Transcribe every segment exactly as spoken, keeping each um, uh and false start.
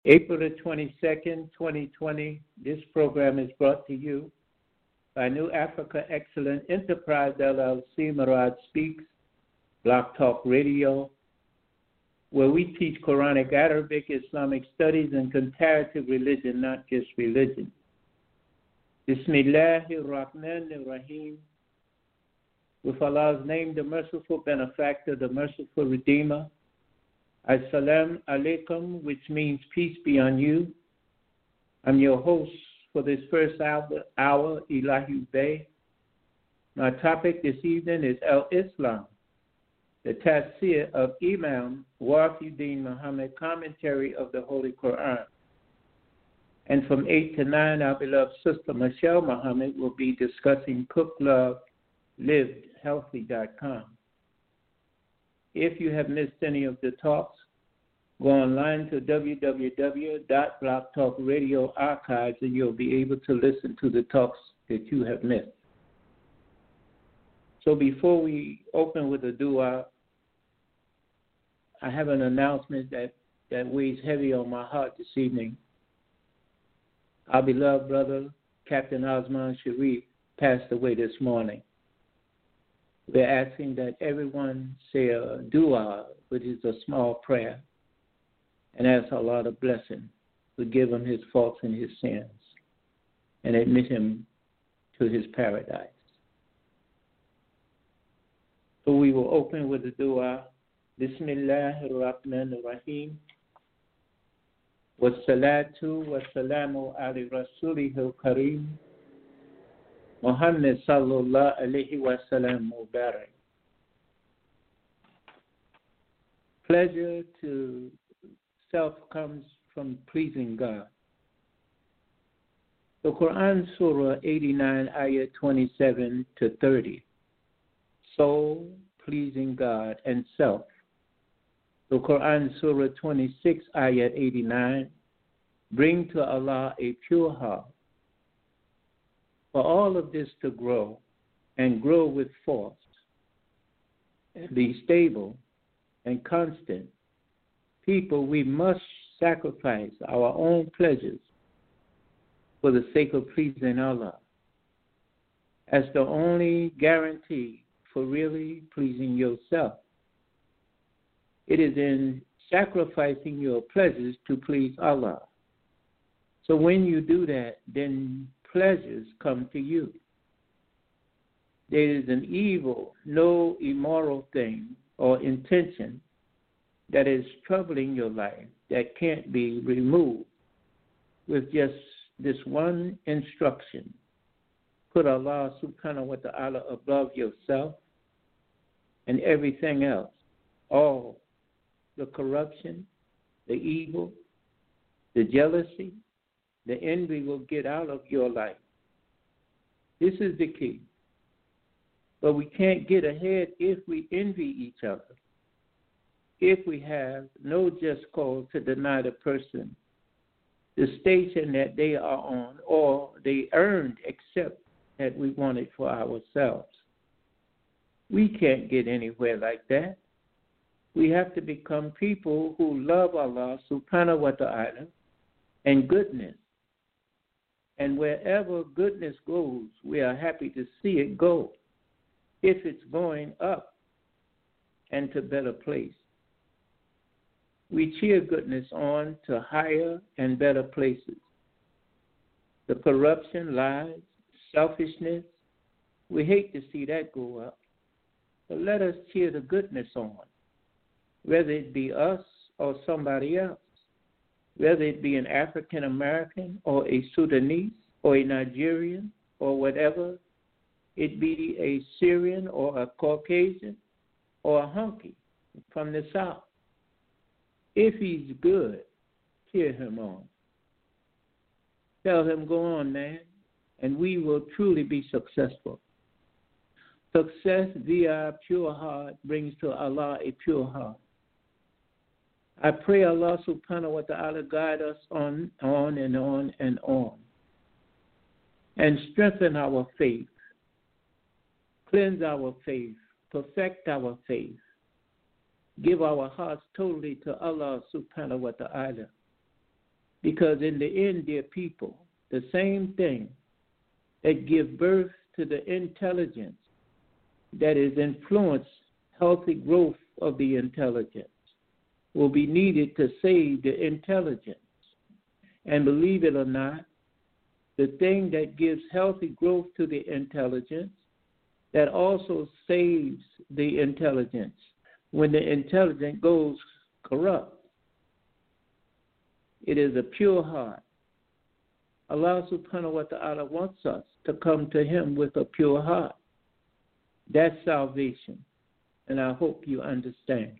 April the twenty-second, twenty twenty. This program is brought to you by New Africa Excellent Enterprise, L L C, Marad Speaks, Block Talk Radio, where we teach Quranic, Arabic, Islamic studies, and comparative religion, not just religion. Bismillahir Rahmanir Rahim. With Allah's name, the merciful benefactor, the merciful redeemer. As-salam alaikum, which means peace be on you. I'm your host for this first hour, hour Ilahi Bey. My topic this evening is Al-Islam, the tafsir of Imam Wafiuddin Muhammad, commentary of the Holy Quran. And from eight to nine, our beloved sister Michelle Muhammad will be discussing Cook Love Lived Healthy dot com. If you have missed any of the talks, go online to w w w dot block talk radio archives and you'll be able to listen to the talks that you have missed. So before we open with a dua, I have an announcement that, that weighs heavy on my heart this evening. Our beloved brother, Captain Osman Sharif, passed away this morning. We're asking that everyone say a dua, which is a small prayer, and ask Allah to bless him, forgive him his faults and his sins, and admit him to his paradise. So we will open with the dua. Bismillahir Rahmanir Rahim. Wassalatu wassalamu ala rasulihil kareem. Muhammad sallallahu alayhi wa sallam mubarak. Pleasure to self comes from pleasing God. The Quran Surah eighty-nine, Ayah twenty-seven to thirty. Soul, pleasing God, and self. The Quran Surah twenty-six, Ayah eighty-nine. Bring to Allah a pure heart. For all of this to grow and grow with force and be stable and constant, people, we must sacrifice our own pleasures for the sake of pleasing Allah as the only guarantee for really pleasing yourself. It is in sacrificing your pleasures to please Allah. So when you do that, then pleasures come to you. There is an evil, no immoral thing or intention that is troubling your life that can't be removed with just this one instruction. Put Allah subhanahu wa ta'ala above yourself and everything else. All the corruption, the evil, the jealousy, the envy will get out of your life. This is the key. But we can't get ahead if we envy each other. If we have no just cause to deny the person the station that they are on or they earned except that we want it for ourselves. We can't get anywhere like that. We have to become people who love Allah subhanahu wa ta'ala and goodness. And wherever goodness goes, we are happy to see it go, if it's going up and to better place. We cheer goodness on to higher and better places. The corruption, lies, selfishness, we hate to see that go up. But let us cheer the goodness on, whether it be us or somebody else. Whether it be an African American or a Sudanese or a Nigerian or whatever, it be a Syrian or a Caucasian or a hunky from the South. If he's good, cheer him on. Tell him, go on, man, and we will truly be successful. Success via a pure heart brings to Allah a pure heart. I pray Allah subhanahu wa ta'ala guide us on, on and on and on. And strengthen our faith. Cleanse our faith. Perfect our faith. Give our hearts totally to Allah subhanahu wa ta'ala. Because in the end, dear people, the same thing that give birth to the intelligence that is influenced healthy growth of the intelligence will be needed to save the intelligence. And believe it or not, the thing that gives healthy growth to the intelligence that also saves the intelligence when the intelligence goes corrupt. It is a pure heart. Allah subhanahu wa ta'ala wants us to come to him with a pure heart. That's salvation, and I hope you understand.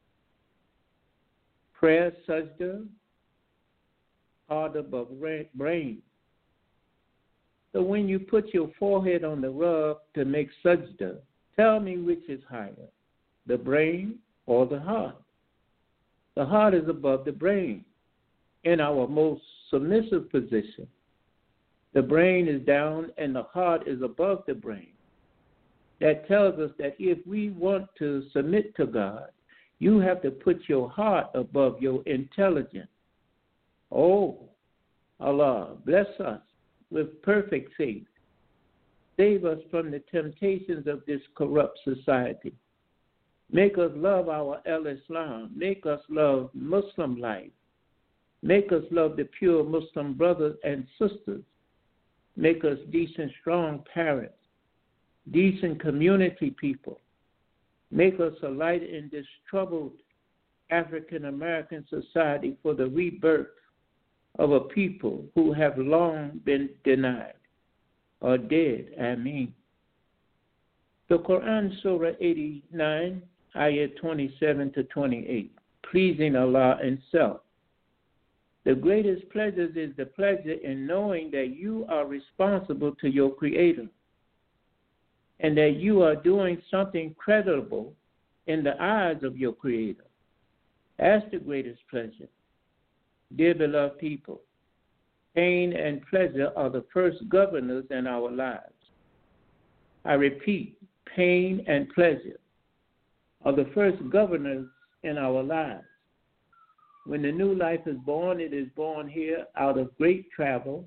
Prayer, sajda, heart above brain. So when you put your forehead on the rug to make sajda, tell me which is higher, the brain or the heart? The heart is above the brain in our most submissive position. The brain is down and the heart is above the brain. That tells us that if we want to submit to God, you have to put your heart above your intelligence. Oh, Allah, bless us with perfect faith. Save us from the temptations of this corrupt society. Make us love our al-Islam. Make us love Muslim life. Make us love the pure Muslim brothers and sisters. Make us decent, strong parents, decent community people. Make us a light in this troubled African-American society for the rebirth of a people who have long been denied or dead. Ameen. The Quran, Surah eighty-nine, Ayah twenty-seven to twenty-eight, pleasing Allah and self. The greatest pleasure is the pleasure in knowing that you are responsible to your Creator and that you are doing something creditable in the eyes of your Creator. That's the greatest pleasure. Dear beloved people, pain and pleasure are the first governors in our lives. I repeat, pain and pleasure are the first governors in our lives. When the new life is born, it is born here out of great travel,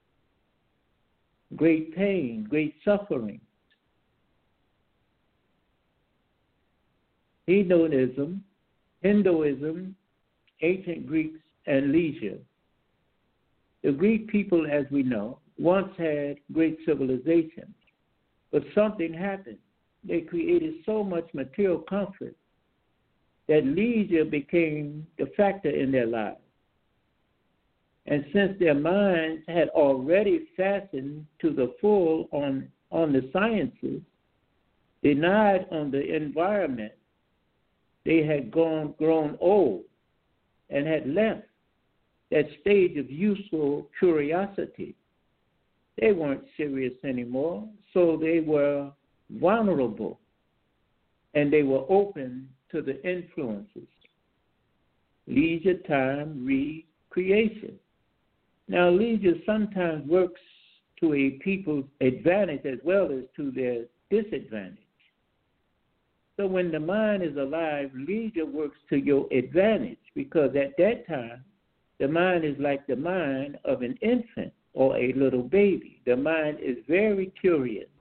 great pain, great suffering. Hedonism, Hinduism, ancient Greeks, and leisure. The Greek people, as we know, once had great civilization, but something happened. They created so much material comfort that leisure became the factor in their lives. And since their minds had already fastened to the full on, on the sciences, denied on the environment, they had gone, grown old and had left that stage of useful curiosity. They weren't serious anymore, so they were vulnerable and they were open to the influences. Leisure time, recreation. Now, leisure sometimes works to a people's advantage as well as to their disadvantage. So when the mind is alive, leisure works to your advantage because at that time, the mind is like the mind of an infant or a little baby. The mind is very curious.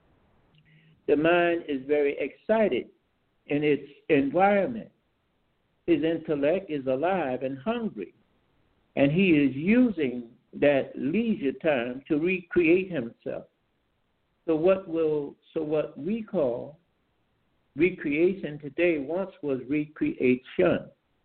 The mind is very excited in its environment. His intellect is alive and hungry, and he is using that leisure time to recreate himself. So what will so what we call recreation today once was recreation.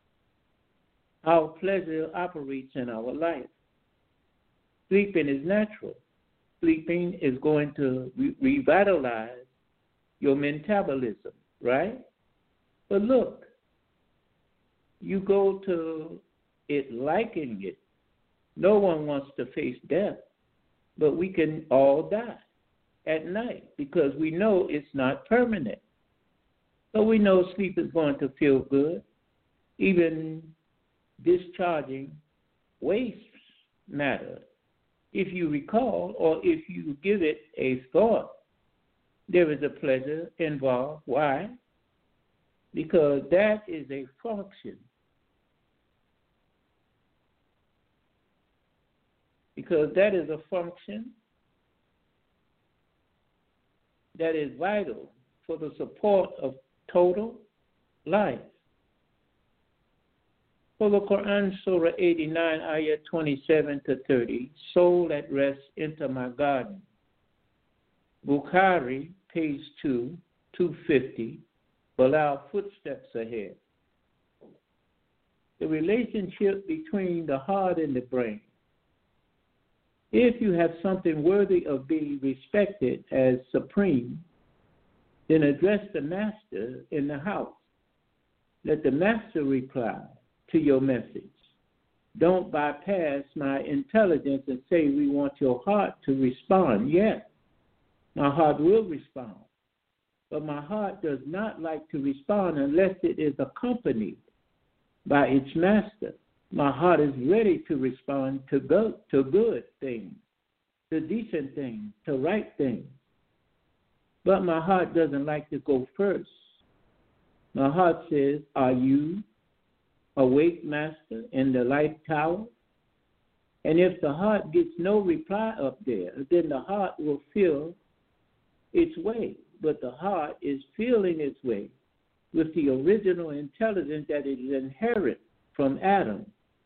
How pleasure operates in our life. Sleeping is natural. Sleeping is going to re- revitalize your metabolism, right? But look, you go to it liking it. No one wants to face death, but we can all die at night because we know it's not permanent. So we know sleep is going to feel good, even discharging waste matter. If you recall or if you give it a thought, there is a pleasure involved. Why? Because that is a function because that is a function that is vital for the support of total life. For the Quran, Surah eighty-nine, Ayah twenty-seven to thirty, soul at rest, enter my garden. Bukhari, page two, two fifty, allow footsteps ahead. The relationship between the heart and the brain. If you have something worthy of being respected as supreme, then address the master in the house. Let the master reply to your message. Don't bypass my intelligence and say we want your heart to respond. Yes, my heart will respond. But my heart does not like to respond unless it is accompanied by its master. My heart is ready to respond to good, to good things, to decent things, to right things. But my heart doesn't like to go first. My heart says, are you awake, master, in the light tower? And if the heart gets no reply up there, then the heart will feel its way. But the heart is feeling its way with the original intelligence that is inherent from Adam.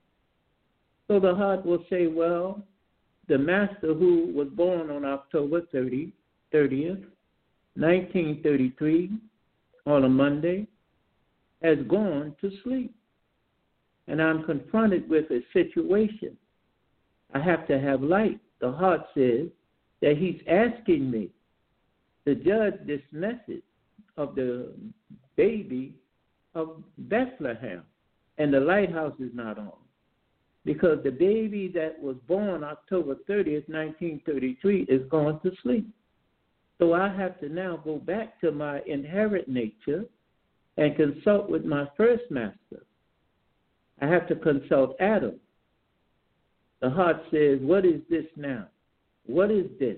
So the heart will say, well, the master who was born on October thirtieth, nineteen thirty-three, on a Monday, has gone to sleep. And I'm confronted with a situation. I have to have light. The heart says that he's asking me to judge this message of the baby of Bethlehem. And the lighthouse is not on. Because the baby that was born October thirtieth, nineteen thirty-three is gone to sleep. So I have to now go back to my inherent nature and consult with my first master. I have to consult Adam. The heart says, what is this now? What is this?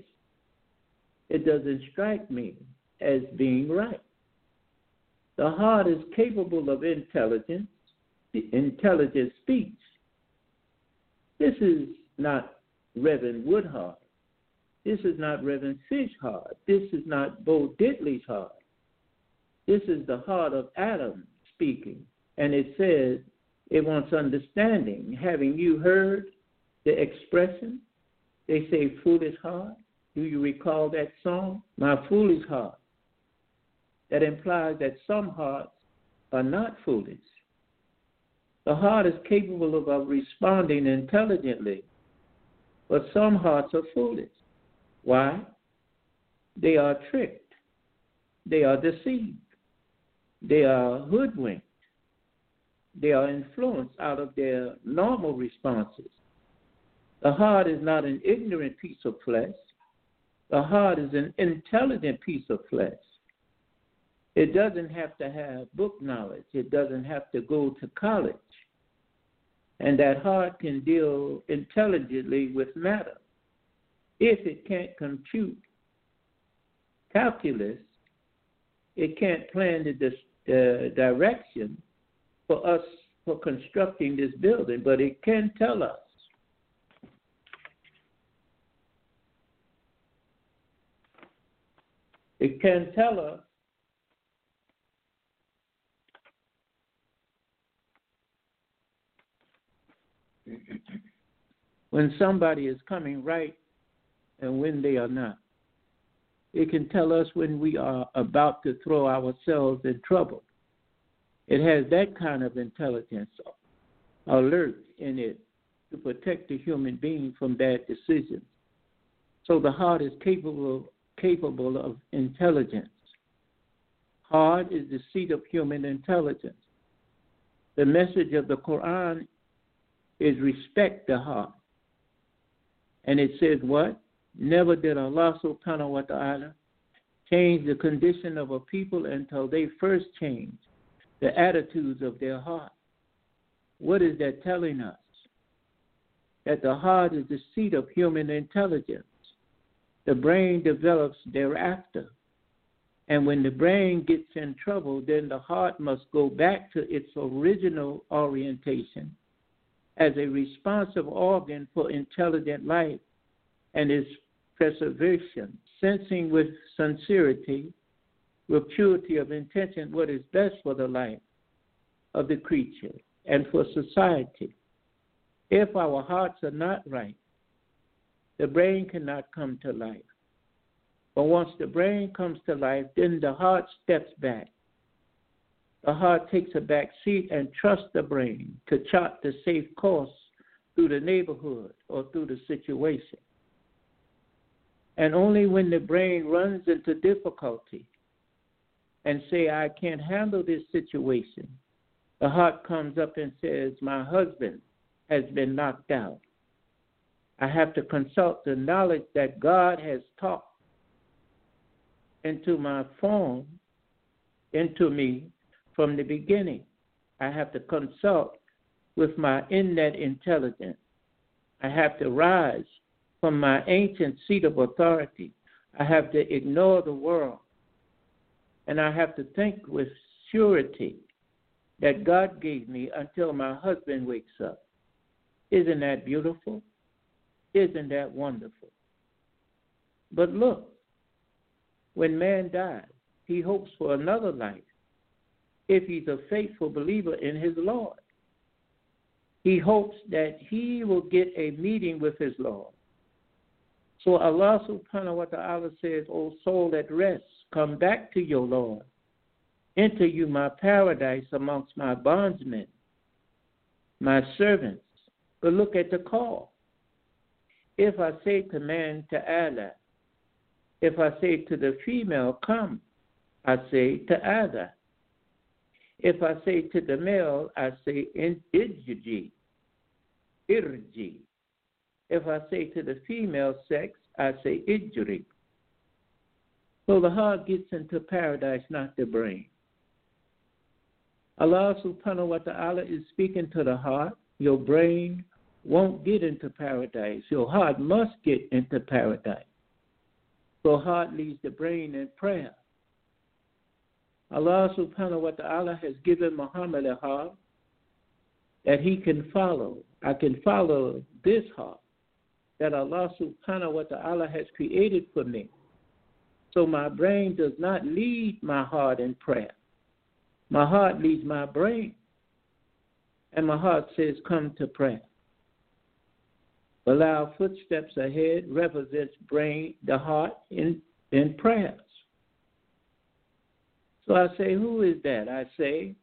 It doesn't strike me as being right. The heart is capable of intelligence, intelligent speech. This is not Reverend Woodhart. This is not Reverend Fishhart. This is not Bo Diddley's heart. This is the heart of Adam speaking. And it says it wants understanding. Having you heard the expression? They say foolish heart. Do you recall that song? My foolish heart. That implies that some hearts are not foolish. The heart is capable of, of responding intelligently, but some hearts are foolish. Why? They are tricked. They are deceived. They are hoodwinked. They are influenced out of their normal responses. The heart is not an ignorant piece of flesh. The heart is an intelligent piece of flesh. It doesn't have to have book knowledge. It doesn't have to go to college. And that heart can deal intelligently with matter. If it can't compute calculus, it can't plan the uh, direction for us for constructing this building, but it can tell us. It can tell us when somebody is coming right and when they are not. It can tell us when we are about to throw ourselves in trouble. It has that kind of intelligence, alert in it, to protect the human being from bad decisions. So the heart is capable, capable of intelligence. Heart is the seat of human intelligence. The message of the Quran is respect the heart. And it says what? Never did Allah subhanahu wa ta'ala change the condition of a people until they first changed the attitudes of their heart. What is that telling us? That the heart is the seat of human intelligence. The brain develops thereafter. And when the brain gets in trouble, then the heart must go back to its original orientation as a responsive organ for intelligent life and its preservation, sensing with sincerity, with purity of intention, what is best for the life of the creature and for society. If our hearts are not right, the brain cannot come to life. But once the brain comes to life, then the heart steps back. The heart takes a back seat and trusts the brain to chart the safe course through the neighborhood or through the situation. And only when the brain runs into difficulty and say, I can't handle this situation, the heart comes up and says, my husband has been knocked out. I have to consult the knowledge that God has taught into my form, into me from the beginning. I have to consult with my innate intelligence. I have to rise from my ancient seat of authority. I have to ignore the world. And I have to think with surety that God gave me until my husband wakes up. Isn't that beautiful? Isn't that wonderful? But look, when man dies, he hopes for another life if he's a faithful believer in his Lord. He hopes that he will get a meeting with his Lord. So Allah subhanahu wa ta'ala says, O soul at rest, come back to your Lord. Enter you my paradise amongst my bondsmen, my servants. But look at the call. If I say to man, ta'ala, if I say to the female, come, I say ta'ala. If I say to the male, I say irji, irji. If I say to the female sex, I say ijri. So the heart gets into paradise, not the brain. Allah subhanahu wa ta'ala is speaking to the heart. Your brain won't get into paradise. Your heart must get into paradise. So heart leads the brain in prayer. Allah subhanahu wa ta'ala has given Muhammad a heart that he can follow. I can follow this heart that Allah subhanahu wa ta'ala has created for me. So my brain does not lead my heart in prayer. My heart leads my brain. And my heart says, come to prayer. Allow footsteps ahead represents brain, the heart in, in prayers. So I say, who is that? I say,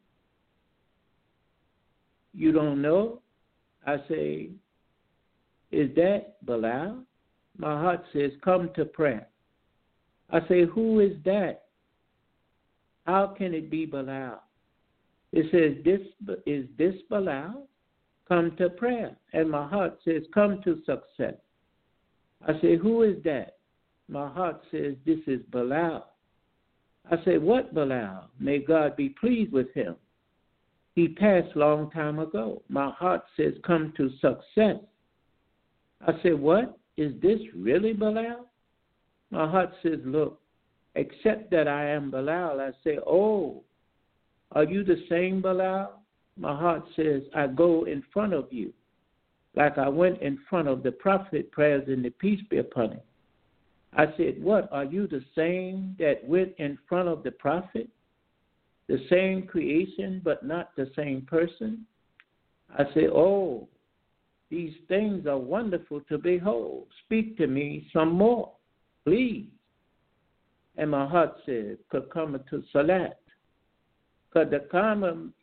you don't know? I say, is that Bilal? My heart says, come to prayer. I say, who is that? How can it be Bilal? It says, this is this Bilal? Come to prayer. And my heart says, come to success. I say, who is that? My heart says, this is Bilal. I say, what Bilal? May God be pleased with him. He passed long time ago. My heart says, come to success. I say, what? Is this really Bilal? My heart says, look, except that I am Bilal. I say, oh, are you the same Bilal? My heart says, I go in front of you, like I went in front of the prophet, prayers and the peace be upon him. I said, what, are you the same that went in front of the prophet? The same creation, but not the same person? I say, oh, these things are wonderful to behold. Speak to me some more, please. And my heart said, Kakama to Salat. Katakama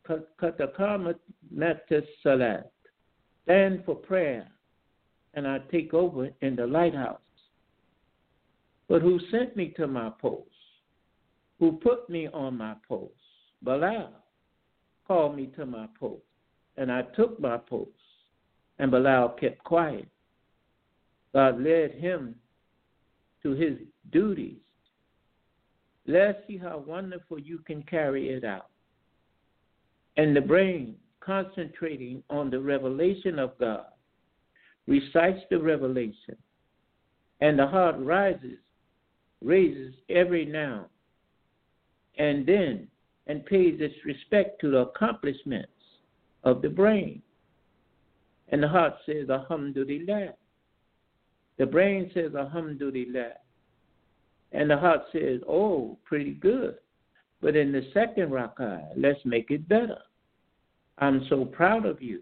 Meta Salat. Stand for prayer, and I take over in the lighthouse. But who sent me to my post? Who put me on my post? Bilal called me to my post, and I took my post, and Bilal kept quiet. God led him to his duties. Let's see how wonderful you can carry it out. And the brain, concentrating on the revelation of God, recites the revelation, and the heart rises, raises every now and then, and pays its respect to the accomplishments of the brain. And the heart says, Alhamdulillah. The brain says, Alhamdulillah. And the heart says, oh, pretty good. But in the second rak'ah, let's make it better. I'm so proud of you.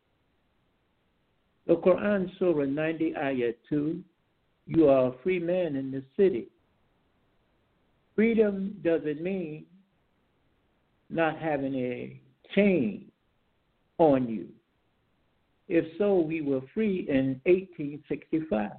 The Quran, Surah ninety, Ayah two, you are a free man in the city. Freedom doesn't mean not having a chain on you. If so, we were free in eighteen sixty-five.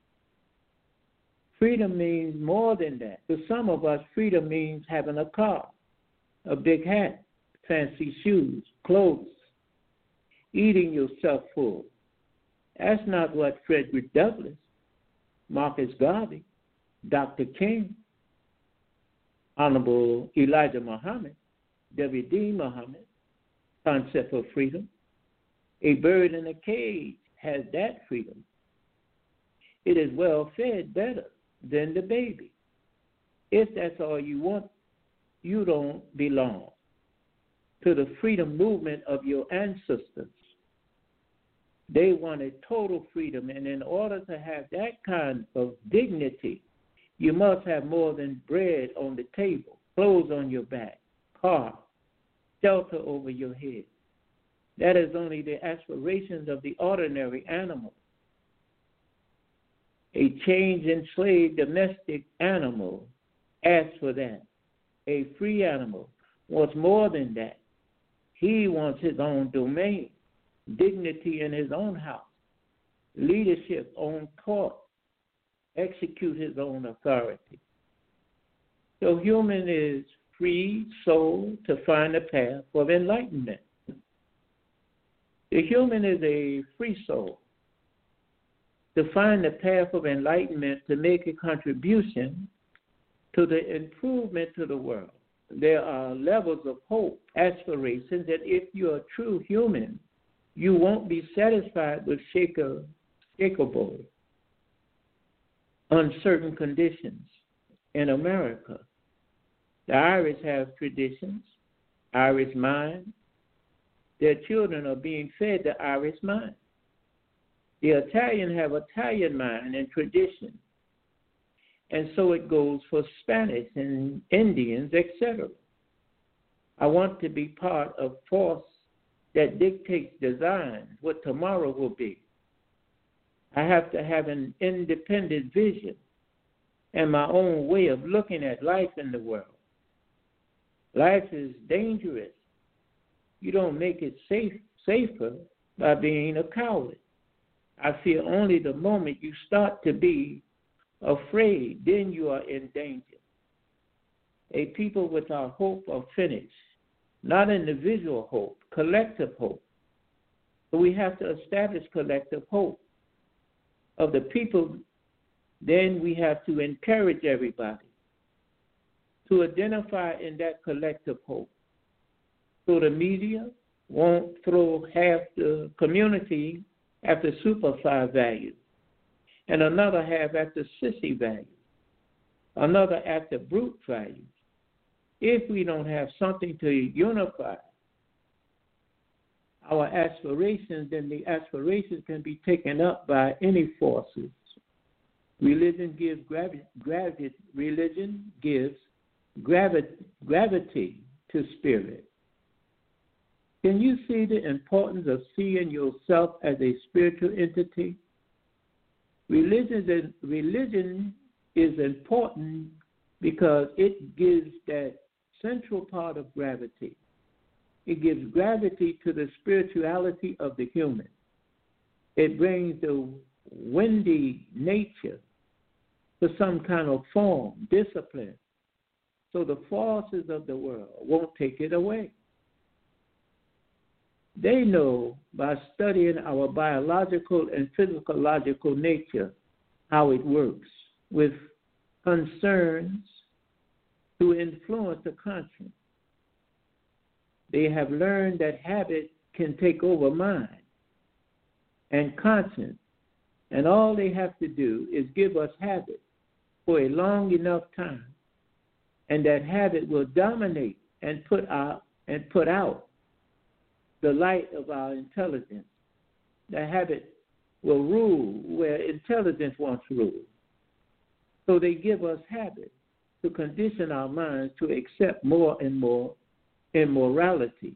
Freedom means more than that. For some of us, freedom means having a car, a big hat, fancy shoes, clothes, eating yourself full. That's not what Frederick Douglass, Marcus Garvey, Doctor King, Honorable Elijah Muhammad, W D Muhammad, concept of freedom. A bird in a cage has that freedom. It is well fed better than the baby. If that's all you want, you don't belong to the freedom movement of your ancestors. They wanted total freedom, and in order to have that kind of dignity, you must have more than bread on the table, clothes on your back, car, shelter over your head. That is only the aspirations of the ordinary animal. A chained, enslaved domestic animal asks for that. A free animal wants more than that. He wants his own domain, dignity in his own house, leadership on court, execute his own authority. So human is free soul to find a path of enlightenment. The human is a free soul to find the path of enlightenment, to make a contribution to the improvement to the world. There are levels of hope, aspirations, that if you're a true human, you won't be satisfied with shaker, shakeable, uncertain conditions in America. The Irish have traditions, Irish mind. Their children are being fed the Irish mind. The Italian have Italian mind and tradition. And so it goes for Spanish and Indians, et cetera. I want to be part of force that dictates design, what tomorrow will be. I have to have an independent vision and my own way of looking at life in the world. Life is dangerous. You don't make it safe, safer by being a coward. I fear only the moment you start to be afraid, then you are in danger. A people without hope are finished, not individual hope, collective hope. So we have to establish collective hope of the people. Then we have to encourage everybody to identify in that collective hope. So the media won't throw half the community after superfly values, and another half after sissy values, another after brute values. If we don't have something to unify our aspirations, then the aspirations can be taken up by any forces. Religion gives gravity. Gravi- religion gives gravi- gravity to spirit. Can you see the importance of seeing yourself as a spiritual entity? Religion is, religion is important because it gives that central part of gravity. It gives gravity to the spirituality of the human. It brings the windy nature to some kind of form, discipline, so the forces of the world won't take it away. They know by studying our biological and physiological nature how it works with concerns to influence the conscience. They have learned that habit can take over mind and conscience, and all they have to do is give us habit for a long enough time, and that habit will dominate and put out and put out the light of our intelligence. The habit will rule where intelligence once ruled. So they give us habits to condition our minds to accept more and more immorality.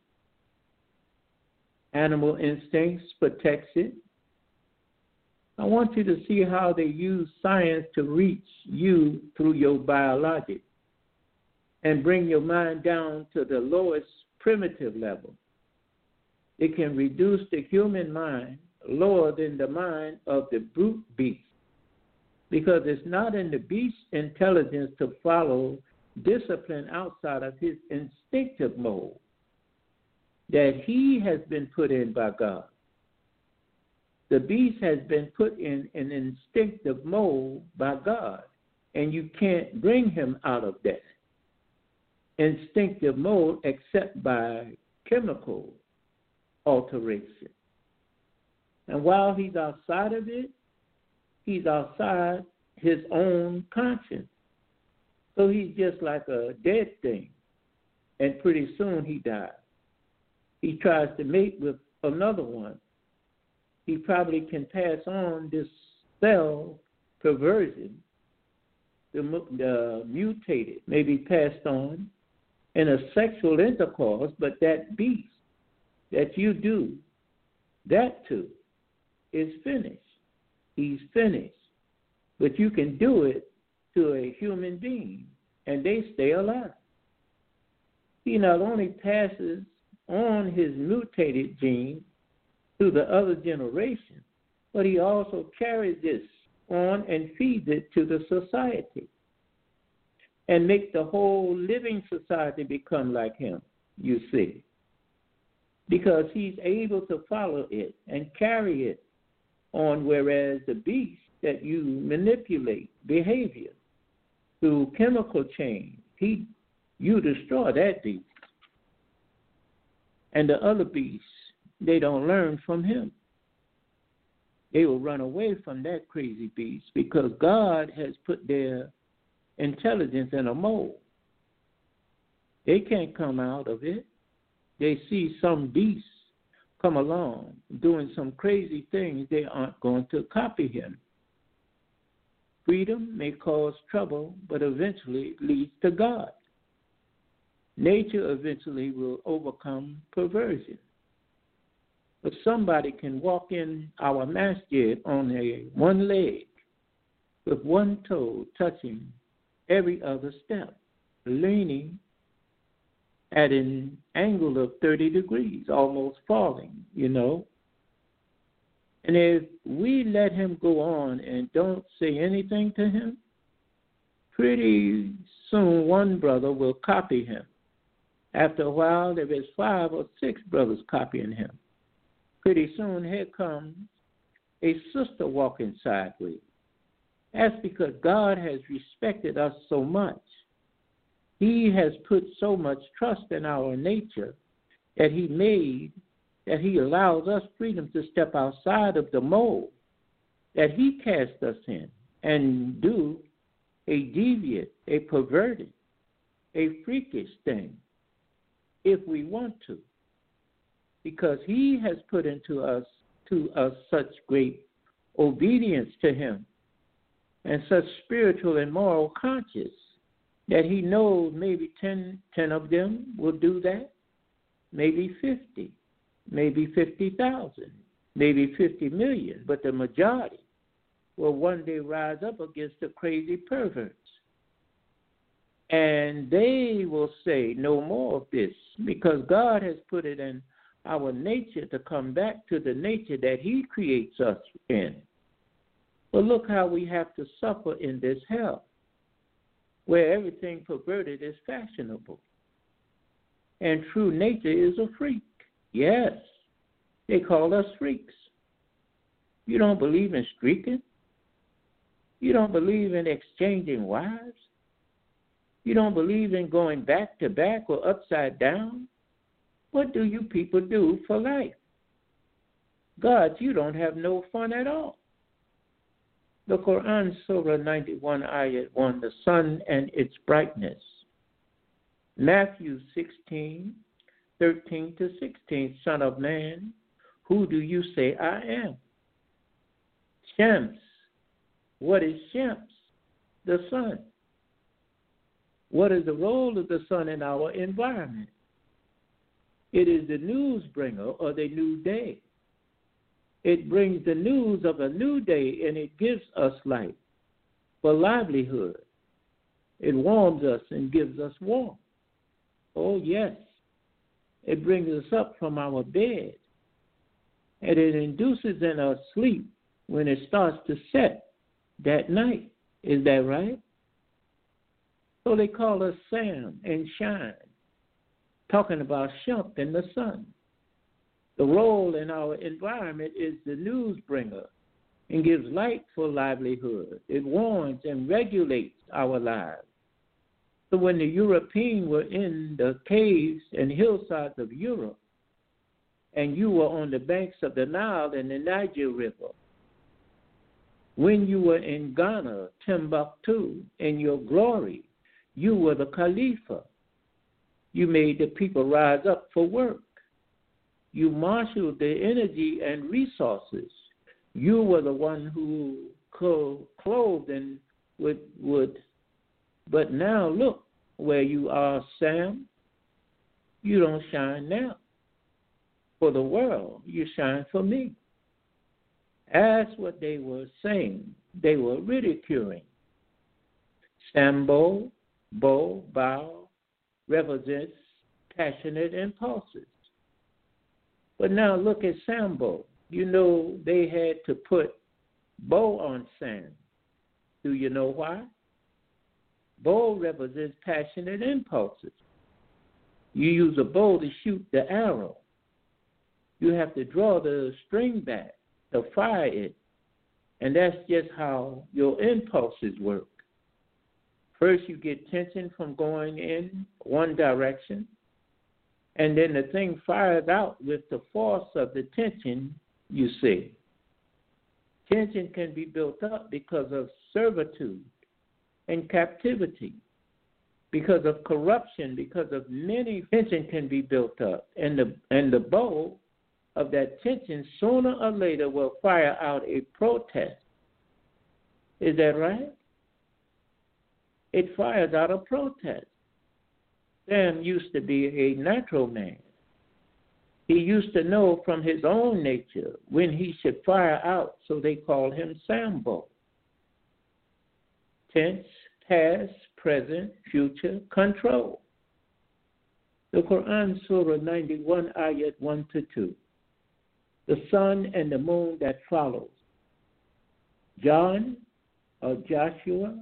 Animal instincts protects it. I want you to see how they use science to reach you through your biologic and bring your mind down to the lowest primitive level. It can reduce the human mind lower than the mind of the brute beast, because it's not in the beast's intelligence to follow discipline outside of his instinctive mode that he has been put in by God. The beast has been put in an instinctive mode by God, and you can't bring him out of that instinctive mode except by chemical alteration. And while he's outside of it, he's outside his own conscience. So he's just like a dead thing, and pretty soon he dies. He tries to mate with another one. He probably can pass on this cell perversion, the, the mutated, may be passed on in a sexual intercourse, but that beast that you do, that too, is finished. He's finished. But you can do it to a human being, and they stay alive. He not only passes on his mutated gene to the other generation, but he also carries this on and feeds it to the society and make the whole living society become like him, you see, because he's able to follow it and carry it on, whereas the beast that you manipulate behavior through chemical change, he, you destroy that beast. And the other beasts, they don't learn from him. They will run away from that crazy beast because God has put their intelligence in a mold. They can't come out of it. They see some beast come along doing some crazy things, they aren't going to copy him. Freedom may cause trouble, but eventually leads to God. Nature eventually will overcome perversion. But somebody can walk in our masjid on a one leg with one toe touching every other step, leaning at an angle of thirty degrees, almost falling, you know. And if we let him go on and don't say anything to him, pretty soon one brother will copy him. After a while, there is five or six brothers copying him. Pretty soon, here comes a sister walking sideways. That's because God has respected us so much. He has put so much trust in our nature that he made, that he allows us freedom to step outside of the mold that he cast us in and do a deviant, a perverted, a freakish thing if we want to, because he has put into us, to us such great obedience to him and such spiritual and moral conscience that he knows maybe ten, ten of them will do that, maybe fifty, maybe fifty thousand, maybe fifty million, but the majority will one day rise up against the crazy perverts. And they will say no more of this, because God has put it in our nature to come back to the nature that he creates us in. But look how we have to suffer in this hell, where everything perverted is fashionable. And true nature is a freak. Yes, they call us freaks. You don't believe in streaking? You don't believe in exchanging wives? You don't believe in going back to back or upside down? What do you people do for life? God, you don't have no fun at all. The Quran, Surah ninety-one, Ayat one, the sun and its brightness. Matthew sixteen, thirteen to sixteen, Son of man, Who do you say I am? Shams. What is Shams? The sun. What is the role of the sun in our environment? It is the news bringer or the new day. It brings the news of a new day, and it gives us light for livelihood. It warms us and gives us warmth. Oh, yes. It brings us up from our bed, and it induces in us sleep when it starts to set that night. Is that right? So they call us Sam and Shine, talking about Shump and the sun. The role in our environment is the news bringer and gives light for livelihood. It warns and regulates our lives. So when the Europeans were in the caves and hillsides of Europe, and you were on the banks of the Nile and the Niger River, when you were in Ghana, Timbuktu, in your glory, you were the Khalifa. You made the people rise up for work. You marshaled the energy and resources. You were the one who clothed and would, would. But now look where you are, Sam. You don't shine now for the world. You shine for me. That's what they were saying. They were ridiculing. Sambo, Bo, Bow, represents passionate impulses. But now look at Sambo. You know they had to put Bo on Sam. Do you know why? Bo represents passionate impulses. You use a bow to shoot the arrow. You have to draw the string back to fire it. And that's just how your impulses work. First, you get tension from going in one direction, and then the thing fires out with the force of the tension, you see. Tension can be built up because of servitude and captivity, because of corruption, because of many. Tension can be built up, and the, and the bow of that tension sooner or later will fire out a protest. Is that right? It fires out a protest. Sam used to be a natural man. He used to know from his own nature when he should fire out, so they called him Sambo. Tense, past, present, future, control. The Quran, Surah ninety-one, Ayat one to two. The sun and the moon that follows. John or Joshua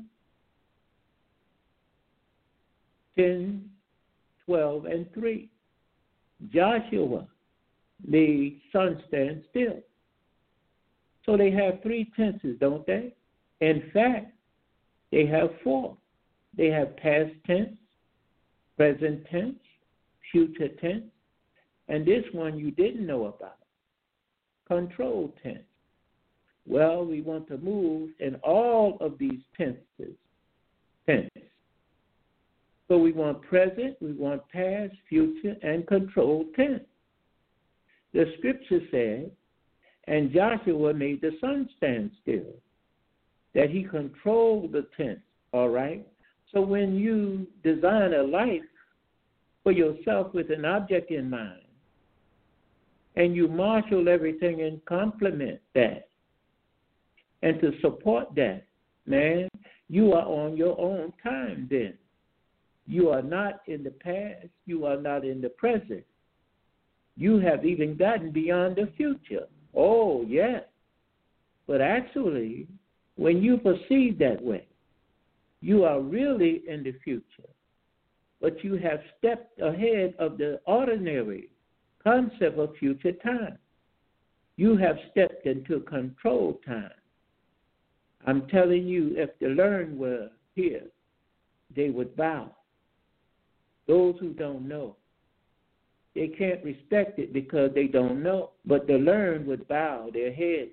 ten, twelve, and three. Joshua made sun stand still. So they have three tenses, don't they? In fact, they have four. They have past tense, present tense, future tense, and this one you didn't know about, control tense. Well, we want to move in all of these tenses. Tense. So we want present, we want past, future, and control tense. The scripture said, and Joshua made the sun stand still, that he controlled the tense, all right? So when you design a life for yourself with an object in mind, and you marshal everything and complement that, and to support that, man, you are on your own time then. You are not in the past. You are not in the present. You have even gotten beyond the future. Oh, yes. But actually, when you perceive that way, you are really in the future. But you have stepped ahead of the ordinary concept of future time. You have stepped into control time. I'm telling you, if the learned were here, they would bow. Those who don't know, they can't respect it because they don't know. But the learned would bow their heads.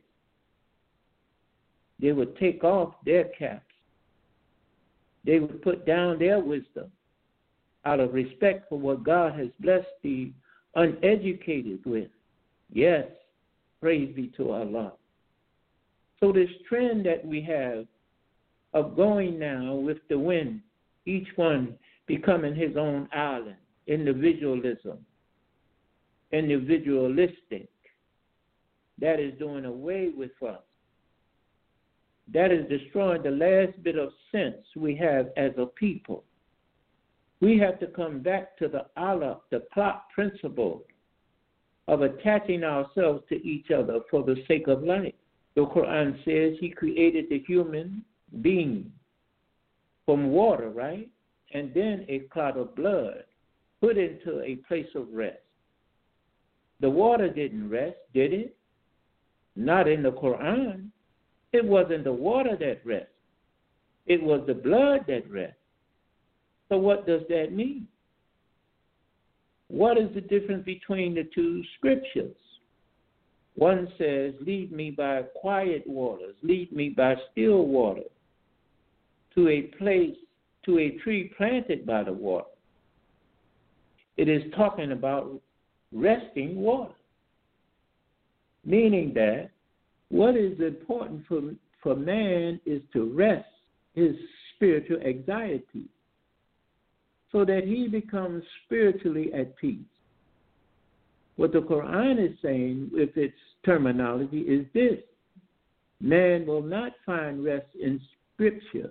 They would take off their caps. They would put down their wisdom out of respect for what God has blessed the uneducated with. Yes, Praise be to Allah. So this trend that we have of going now with the wind, each one becoming his own island, individualism, individualistic, that is doing away with us. That is destroying the last bit of sense we have as a people. We have to come back to the Allah, the clock principle of attaching ourselves to each other for the sake of life. The Quran says he created the human being from water, right? And then a clot of blood put into a place of rest. The water didn't rest, did it? Not in the Quran. It wasn't the water that rested. It was the blood that rested. So what does that mean? What is the difference between the two scriptures? One says, lead me by quiet waters, lead me by still water, to a place, to a tree planted by the water. It is talking about resting water, meaning that what is important for, for man is to rest his spiritual anxiety so that he becomes spiritually at peace. What the Quran is saying with its terminology is this: man will not find rest in scripture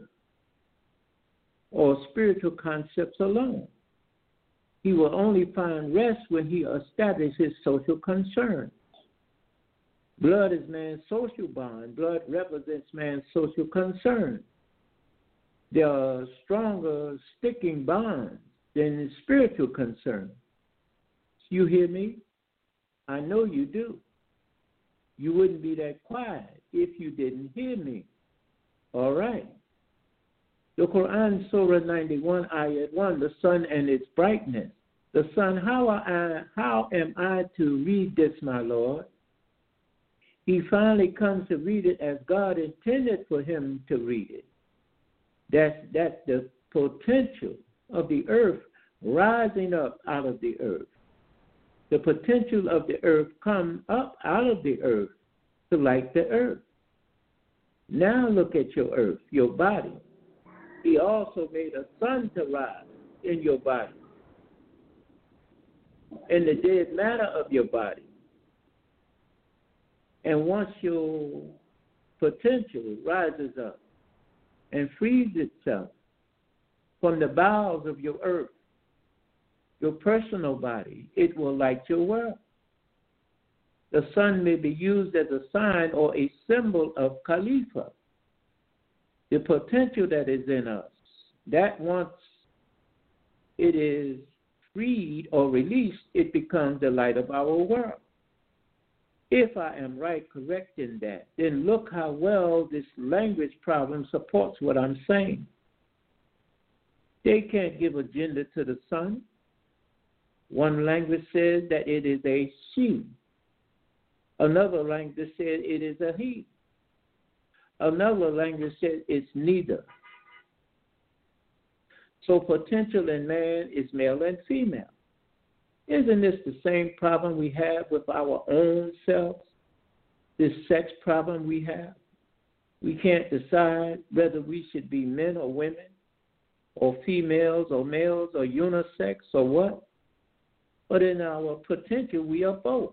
or spiritual concepts alone. He will only find rest when he establishes his social concerns. Blood is man's social bond. Blood represents man's social concern. There are stronger sticking bonds than spiritual concern. You hear me? I know you do. You wouldn't be that quiet if you didn't hear me. All right. The Quran, Surah ninety-one, Ayat one, the sun and its brightness. The sun, how, I, how am I to read this, my Lord? He finally comes to read it as God intended for him to read it. That's, that's the potential of the earth rising up out of the earth. The potential of the earth comes up out of the earth to light the earth. Now look at your earth, your body. He also made a sun to rise in your body, in the dead matter of your body. And once your potential rises up and frees itself from the bowels of your earth, your personal body, it will light your world. The sun may be used as a sign or a symbol of Khalifa, the potential that is in us, that once it is freed or released, it becomes the light of our world. If I am right, correct in that, then look how well this language problem supports what I'm saying. They can't give a gender to the sun. One language says that it is a she. Another language says it is a he. Another language says it's neither. So potential in man is male and female. Isn't this the same problem we have with our own selves? This sex problem we have? We can't decide whether we should be men or women, or females or males, or unisex or what. But in our potential, we are both.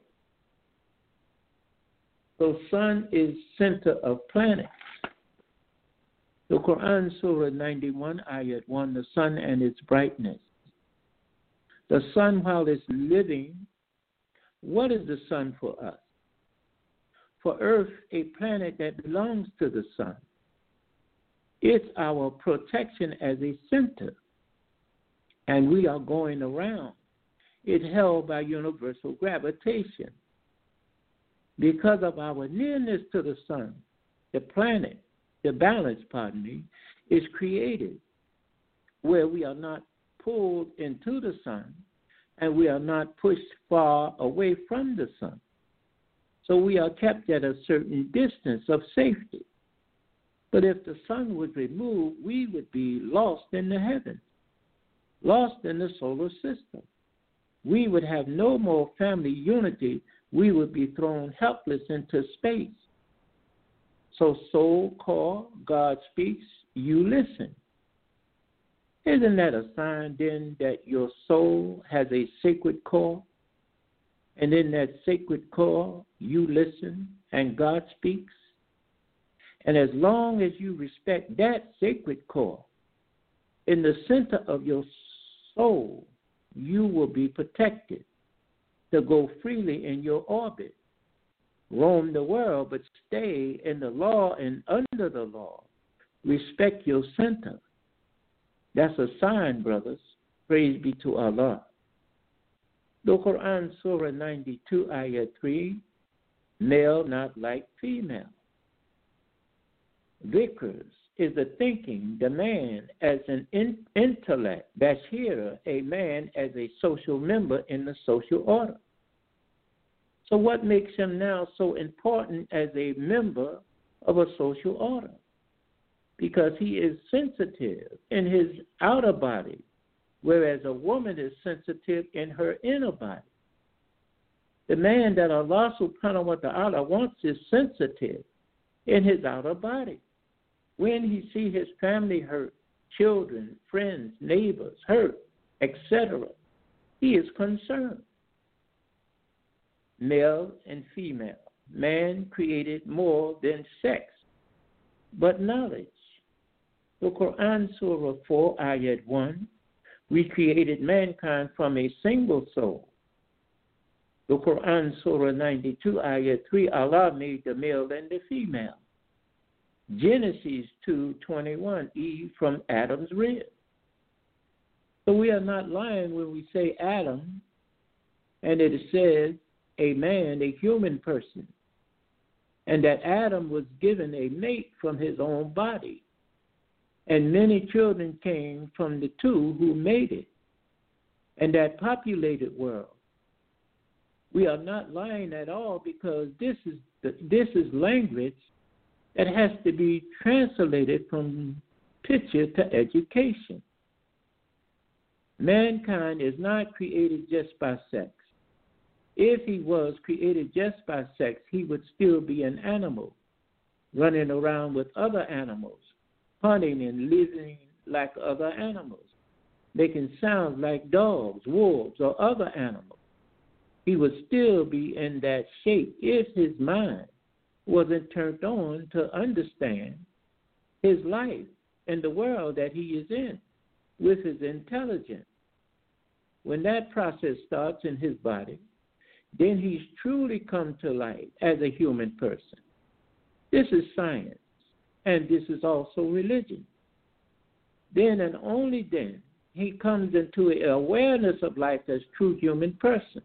So sun is center of planet. The Quran, Surah ninety-one, Ayat one, the sun and its brightness. The sun, while it's living, what is the sun for us? For Earth, a planet that belongs to the sun. It's our protection as a center. And we are going around. It's held by universal gravitation. Because of our nearness to the sun, the planet, the balance, pardon me, is created where we are not pulled into the sun and we are not pushed far away from the sun. So we are kept at a certain distance of safety. But if the sun was removed, we would be lost in the heavens, lost in the solar system. We would have no more family unity we would be thrown helpless into space. So soul call, God speaks, you listen. Isn't that a sign then that your soul has a sacred call? And in that sacred call, you listen and God speaks? And as long as you respect that sacred call, in the center of your soul, you will be protected to go freely in your orbit, roam the world, but stay in the law and under the law. Respect your center. That's a sign, brothers. Praise be to Allah. The Quran, Surah ninety-two, Ayah three, male not like female. Dhikrs is the thinking, the man as an in, intellect, Bashira, a man as a social member in the social order. So what makes him now so important as a member of a social order? Because he is sensitive in his outer body, whereas a woman is sensitive in her inner body. The man that Allah subhanahu wa ta'ala wants is sensitive in his outer body. When he sees his family hurt, children, friends, neighbors hurt, et cetera, he is concerned. Male and female, man created more than sex, but knowledge. The Quran, Surah four, Ayat one, we created mankind from a single soul. The Quran, Surah ninety-two, Ayat three, Allah made the male and the female. Genesis two twenty-one, Eve from Adam's rib. So we are not lying when we say Adam, and it says a man, a human person, and that Adam was given a mate from his own body, and many children came from the two who made it, and that populated world. We are not lying at all, because this is the, this is language that has to be translated from picture to education. Mankind is not created just by sex. If he was created just by sex, he would still be an animal, running around with other animals, hunting and living like other animals, making sounds like dogs, wolves, or other animals. He would still be in that shape if his mind wasn't turned on to understand his life and the world that he is in with his intelligence. When that process starts in his body, then he's truly come to life as a human person. This is science, and this is also religion. Then and only then he comes into an awareness of life as true human person.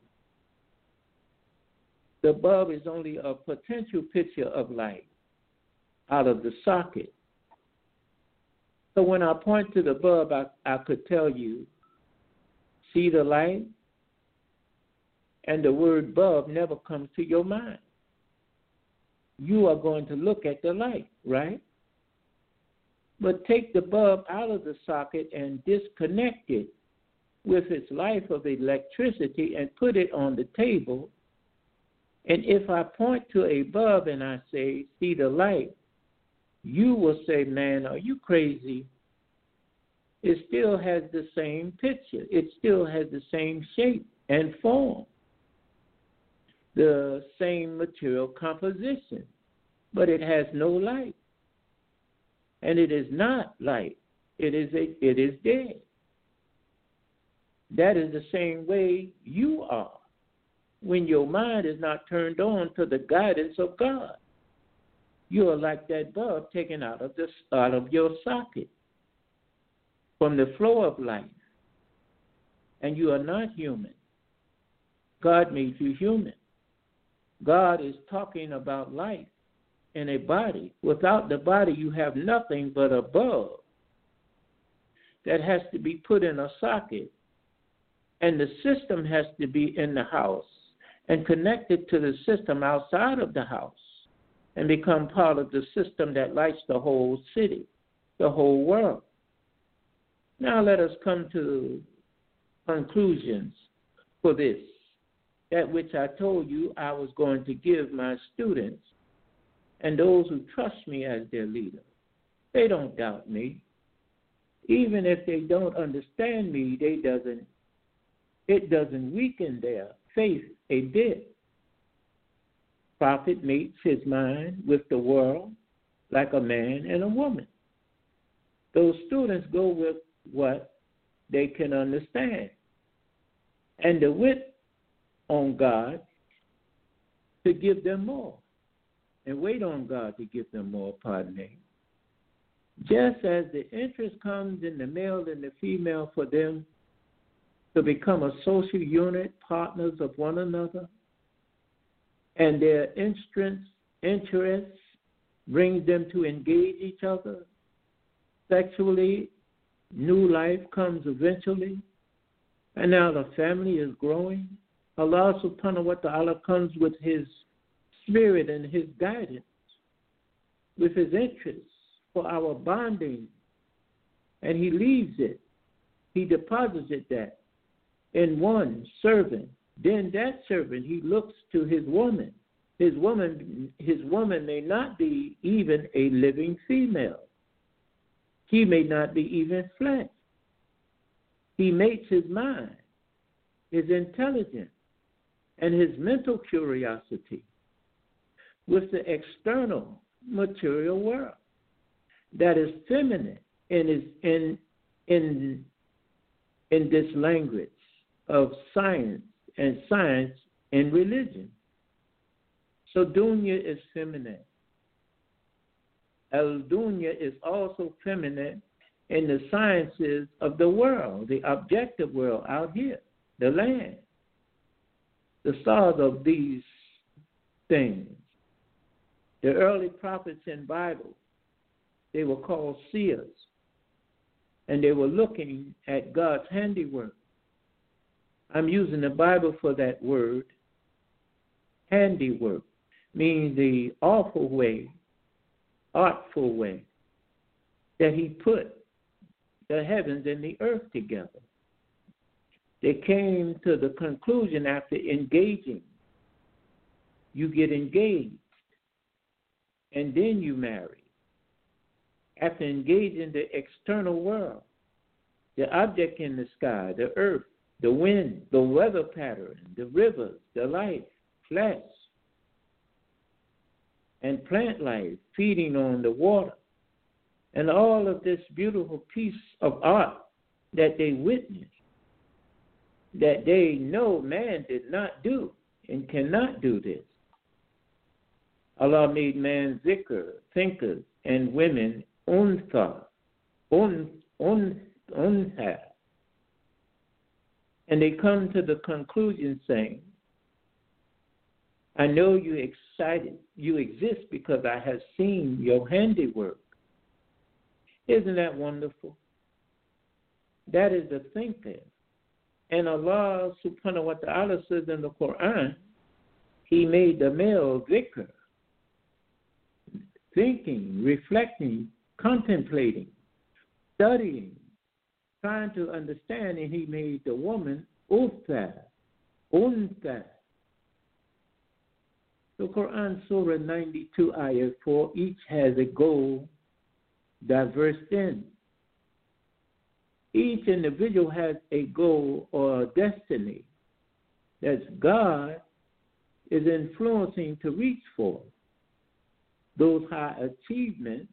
The bulb is only a potential picture of light out of the socket. So when I point to the bulb, I, I could tell you, see the light? And the word bulb never comes to your mind. You are going to look at the light, right? But take the bulb out of the socket and disconnect it with its life of electricity and put it on the table. And if I point to a bulb and I say, see the light, you will say, man, are you crazy? It still has the same picture. It still has the same shape and form, the same material composition, but it has no light. And it is not light. It is a, it is dead. That is the same way you are when your mind is not turned on to the guidance of God. You are like that bulb taken out of the, out of your socket from the flow of life. And you are not human. God made you human. God is talking about life in a body. Without the body, you have nothing but a bulb that has to be put in a socket. And the system has to be in the house and connected to the system outside of the house and become part of the system that lights the whole city, the whole world. Now let us come to conclusions for this. that which I told you I was going to give my students and those who trust me as their leader. They don't doubt me. Even if they don't understand me, they doesn't, it doesn't weaken their faith a bit. Prophet meets his mind with the world like a man and a woman. Those students go with what they can understand and the wit on God to give them more, and wait on God to give them more, pardon me. Just as the interest comes in the male and the female for them to become a social unit, partners of one another, and their interests, interests brings them to engage each other sexually, new life comes eventually, and now the family is growing. Allah subhanahu wa ta'ala comes with his spirit and his guidance, with his interests for our bonding, and he leaves it. He deposits it that in one servant. Then that servant, he looks to his woman. His woman, his woman may not be even a living female. He may not be even flesh. He mates his mind, his intelligence, and his mental curiosity with the external material world that is feminine and is in in in this language of science and science and religion. So dunya is feminine. Al-dunya is also feminine in the sciences of the world, the objective world out here, the land. The stars of these things. The early prophets in the Bible, they were called seers, and they were looking at God's handiwork. I'm using the Bible for that word. Handiwork means the awful way, artful way that he put the heavens and the earth together. They came to the conclusion after engaging. You get engaged, and then you marry. After engaging the external world, the object in the sky, the earth, the wind, the weather pattern, the rivers, the life, flesh, and plant life feeding on the water, and all of this beautiful piece of art that they witnessed, that they know man did not do and cannot do this. Allah made man zikr, thinkers, and women untha, un, un, unha. And they come to the conclusion saying, I know you excited, you exist because I have seen your handiwork. Isn't that wonderful? That is the thinker. And Allah subhanahu wa ta'ala says in the Quran, he made the male zikr, thinking, reflecting, contemplating, studying, trying to understand, and he made the woman untha, untha. The Quran, Surah ninety-two, Ayah four, each has a goal, diverse ends. Each individual has a goal or a destiny that God is influencing to reach for. Those high achievements,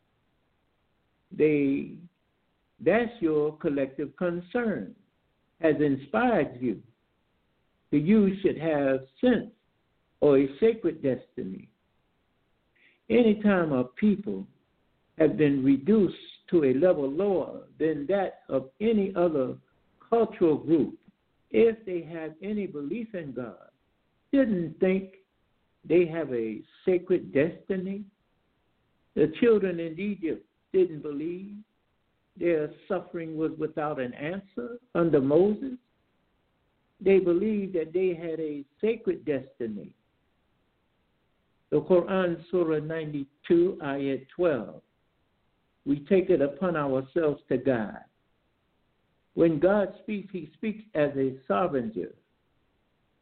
they that's your collective concern, has inspired you. The you should have sense or a sacred destiny. Anytime a people have been reduced to a level lower than that of any other cultural group, if they have any belief in God, didn't think they have a sacred destiny. The children in Egypt didn't believe their suffering was without an answer under Moses. They believed that they had a sacred destiny. The Quran, Surah ninety-two, Ayat twelve. We take it upon ourselves to God. When God speaks, he speaks as a sovereign judge.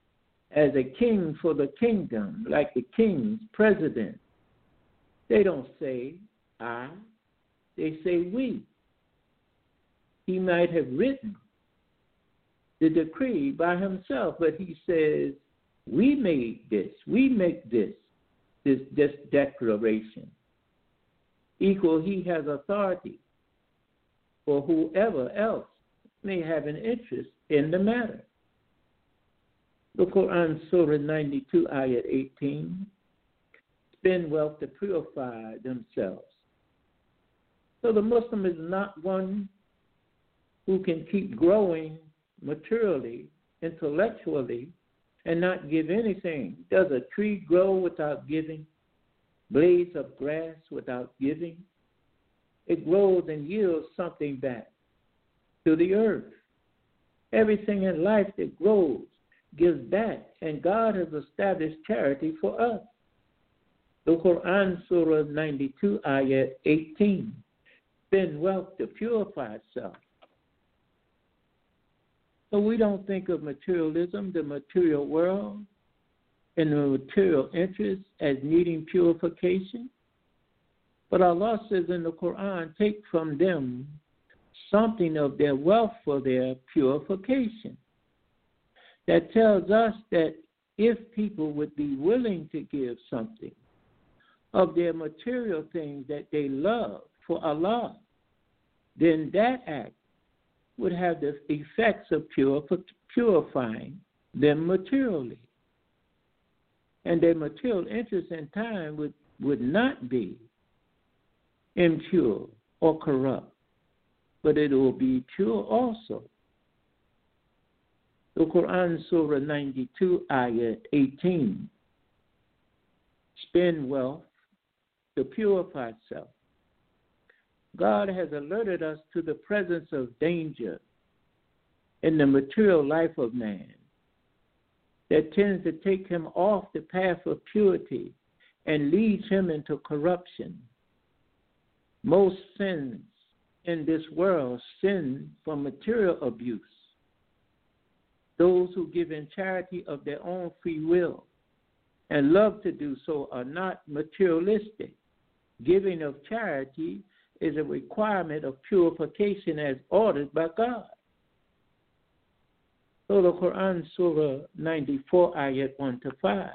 as a king for the kingdom, like the king's president. They don't say I, they say we. He might have written the decree by himself, but he says, we made this, we make this, this, this declaration. Equal, he has authority for whoever else may have an interest in the matter. The Quran, Surah ninety-two, Ayat eighteen, spend wealth to purify themselves. So the Muslim is not one who can keep growing materially, intellectually, and not give anything. Does a tree grow without giving? Blades of grass without giving? It grows and yields something back to the earth. Everything in life that grows gives back, and God has established charity for us. The Quran, Surah ninety-two, Ayat eighteen, spend wealth to purify itself. So we don't think of materialism, the material world, and the material interests as needing purification. But Allah says in the Quran, take from them something of their wealth for their purification. That tells us that if people would be willing to give something of their material things that they love for Allah, then that act would have the effects of purifying them materially. And their material interest in time would, would not be impure or corrupt, but it will be pure also. The Quran, Surah ninety-two, Ayat eighteen, spend wealth to purify itself. God has alerted us to the presence of danger in the material life of man that tends to take him off the path of purity and leads him into corruption. Most sins in this world sin from material abuse. Those who give in charity of their own free will and love to do so are not materialistic. Giving of charity is a requirement of purification as ordered by God. So the Quran, Surah ninety-four, Ayat one to five.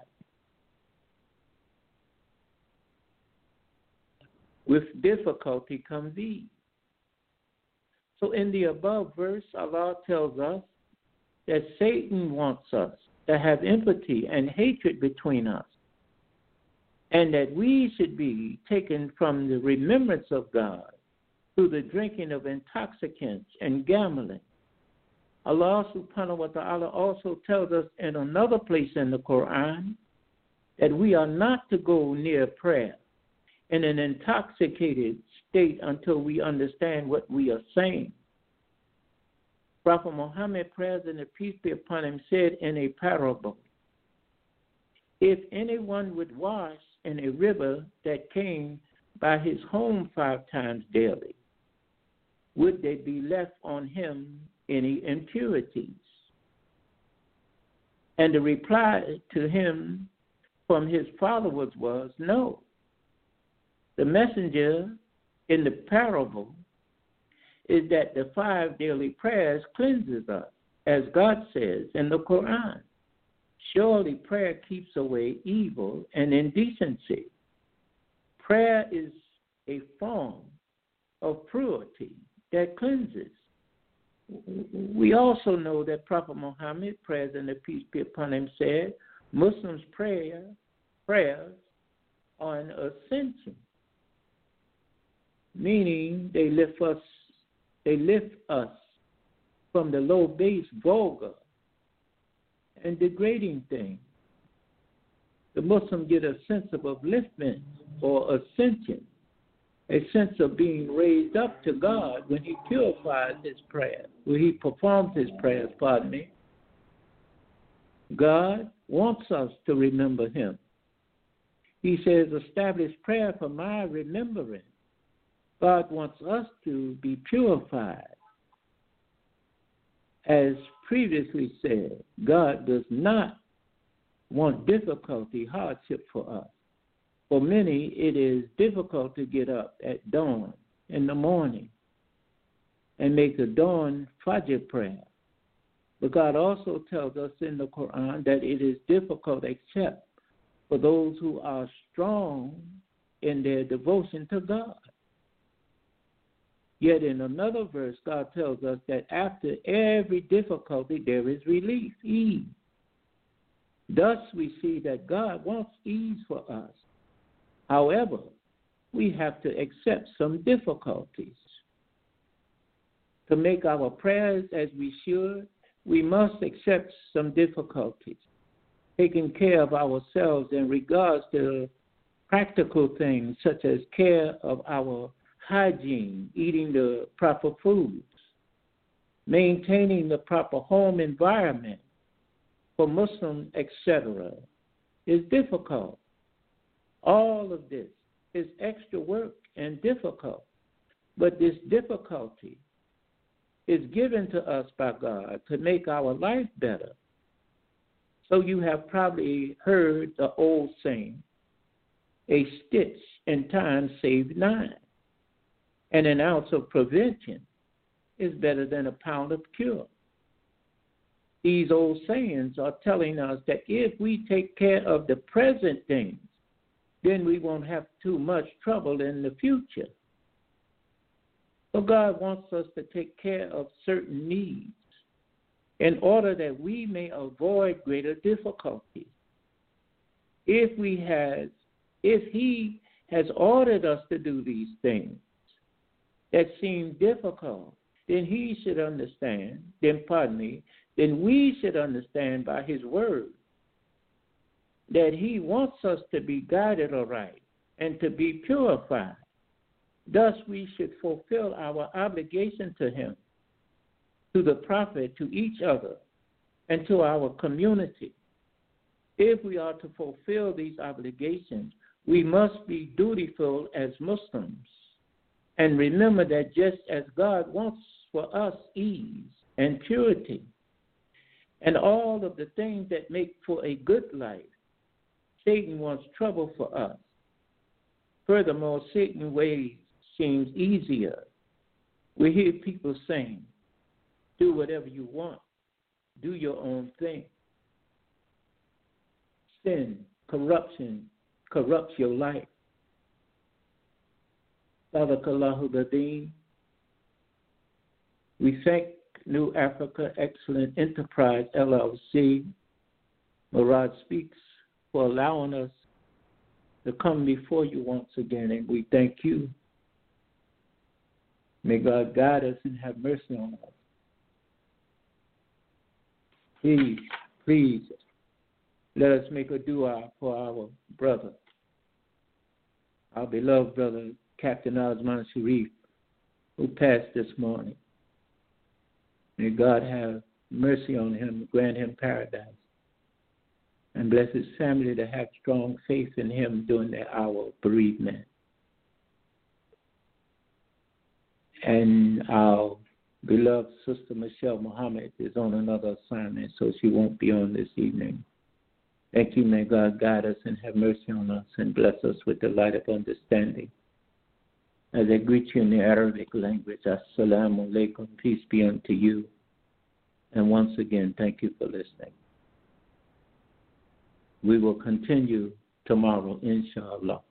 With difficulty comes ease. So in the above verse, Allah tells us that Satan wants us to have enmity and hatred between us, and that we should be taken from the remembrance of God through the drinking of intoxicants and gambling. Allah subhanahu wa ta'ala also tells us in another place in the Quran that we are not to go near prayer in an intoxicated state until we understand what we are saying. Prophet Muhammad, praise and peace be upon him, said in a parable, if anyone would wash in a river that came by his home five times daily, would there be left on him any impurities? And the reply to him from his followers was, no. The messenger in the parable is that the five daily prayers cleanses us, as God says in the Quran. Surely prayer keeps away evil and indecency. Prayer is a form of purity that cleanses. We also know that Prophet Muhammad, praise and peace be upon him, said Muslims' prayer, prayers are an ascension, meaning they lift us, they lift us from the low base, vulgar, and degrading things. The Muslim get a sense of upliftment or ascension, a sense of being raised up to God when he purifies his prayer, when he performs his prayers, pardon me. God wants us to remember him. He says, establish prayer for my remembrance. God wants us to be purified. As previously said, God does not want difficulty, hardship for us. For many, it is difficult to get up at dawn in the morning and make the dawn Fajr prayer. But God also tells us in the Quran that it is difficult except for those who are strong in their devotion to God. Yet in another verse, God tells us that after every difficulty, there is relief, ease. Thus, we see that God wants ease for us. However, we have to accept some difficulties. To make our prayers as we should, we must accept some difficulties. Taking care of ourselves in regards to practical things such as care of our hygiene, eating the proper foods, maintaining the proper home environment for Muslims, et cetera, is difficult. All of this is extra work and difficult, but this difficulty is given to us by God to make our life better. So you have probably heard the old saying, a stitch in time saves nine, and an ounce of prevention is better than a pound of cure. These old sayings are telling us that if we take care of the present things, then we won't have too much trouble in the future. So God wants us to take care of certain needs in order that we may avoid greater difficulties. If we has, if He has ordered us to do these things that seem difficult, then He should understand, then pardon me, then we should understand by His word that He wants us to be guided aright and to be purified. Thus, we should fulfill our obligation to Him, to the prophet, to each other, and to our community. If we are to fulfill these obligations, we must be dutiful as Muslims. And remember that just as God wants for us ease and purity and all of the things that make for a good life, Satan wants trouble for us. Furthermore, Satan's ways seems easier. We hear people saying, do whatever you want. Do your own thing. Sin, corruption, corrupts your life. Barakallahu Badeen. We thank New Africa Excellent Enterprise, L L C, Murad Speaks, for allowing us to come before you once again, and we thank you. May God guide us and have mercy on us. Please, please, let us make a dua for our brother, our beloved brother, Captain Osman Sharif, who passed this morning. May God have mercy on him, grant him paradise, and bless his family to have strong faith in him during their hour of bereavement. And our beloved Sister Michelle Muhammad is on another assignment, so she won't be on this evening. Thank you. May God guide us and have mercy on us and bless us with the light of understanding. As I greet you in the Arabic language, Assalamu alaikum, peace be unto you. And once again, thank you for listening. We will continue tomorrow, inshallah.